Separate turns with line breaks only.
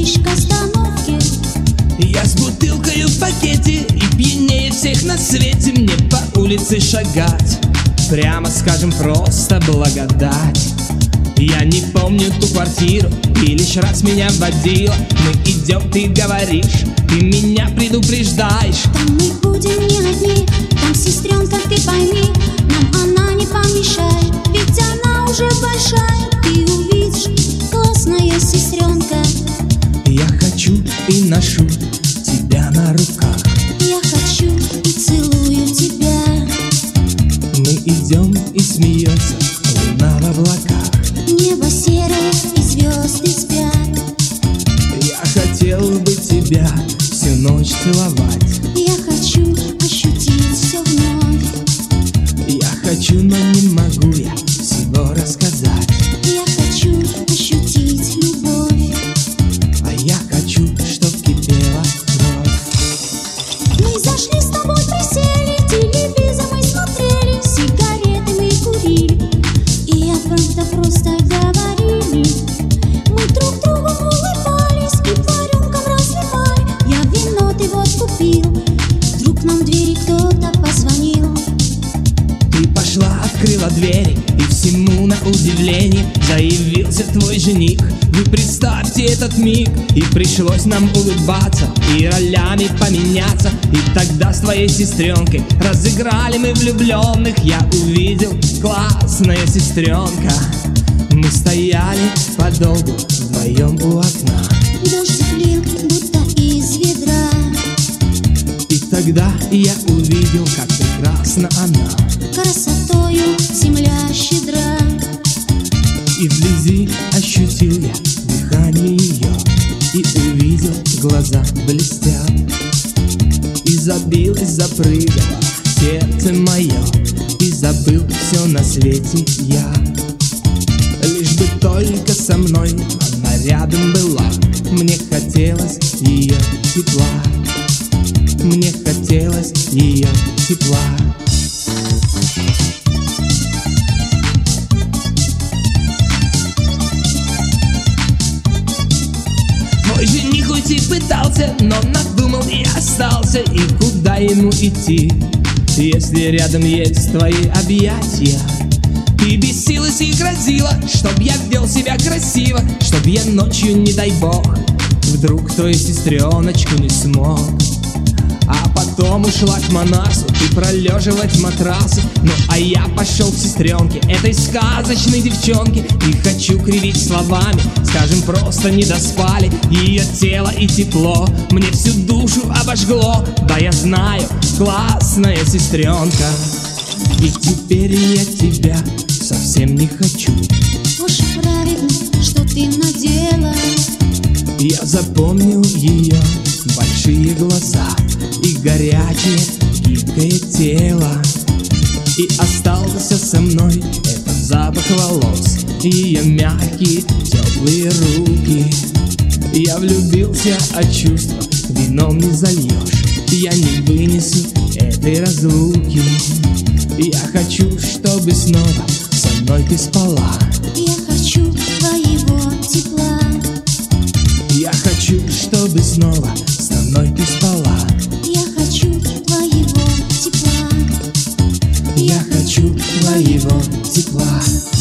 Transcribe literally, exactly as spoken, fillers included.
едешь к остановке.
Я с бутылкой в пакете и пьянее всех на свете. Мне по улице шагать, прямо скажем, просто благодать. Я не помню ту квартиру, ты лишь раз меня водила. Мы идем, ты говоришь, ты меня предупреждаешь.
Там мы будем не одни, там сестренка, ты пойми, нам она не помешает, ведь она уже большая. Ты увидишь, классная сестренка.
Я хочу и ношу тебя на руках.
Я хочу и целую тебя.
Мы идем и смеется луна в облаках.
Небо серое и звезды спят.
Я хотел бы тебя всю ночь целовать.
Я хочу ощутить все вновь.
Я хочу, но не могу я всего рассказать.
Я хочу ощутить любовь.
А я хочу, чтоб кипела кровь.
Мы зашли с тобой, присели, телевизор мы смотрели, сигареты мы курили, и о правда просто говорили. Мы друг другу улыбались и по рюмкам разливали. Я вино, ты водку пил, вдруг нам в двери кто-то позвонил.
Ты пошла, открыла двери, и всему на удивление заявился твой жених. Вы представьте этот миг, и пришлось нам улыбаться и ролями поменяться. И тогда с твоей сестренкой разыграли мы влюбленных. Я увидел, классная сестренка. Мы стояли подолгу вдвоем у окна.
Дождик лил, будто из ведра.
И тогда я увидел, как прекрасна она.
Красотою земля щедра.
И вблизи ощутил я дыхание ее, и увидел, глаза блестят. И забилось, запрыгало сердце мое, и забыл все на свете я. Лишь бы только со мной она рядом была. Мне хотелось ее тепла. Мне хотелось ее тепла. Мой жених уйти пытался, но надумал и остался. И куда ему идти, если рядом есть твои объятия? Ты бесилась и грозила, чтоб я вел себя красиво, чтоб я ночью, не дай бог, вдруг твою сестреночку не смог. А потом ушла к Манасу ты пролеживать матрасы. Ну а я пошел к сестренке, этой сказочной девчонке, и хочу кривить словами, скажем, просто не доспали. Ее тело и тепло мне всю душу обожгло. Да, я знаю, классная сестренка. И теперь я тебя совсем не хочу.
Уж правильно, что ты надела.
Я запомнил ее большие глаза и горячее гибкое тело. И остался со мной этот запах волос и ее мягкие теплые руки. Я влюбился, а чувства вином не зальешь. Я не вынесу этой разлуки. Я хочу, чтобы снова со мной ты спала.
Я хочу твоего тепла.
Я хочу, чтобы снова со мной ты спала.
Я хочу твоего тепла.
Я хочу твоего тепла.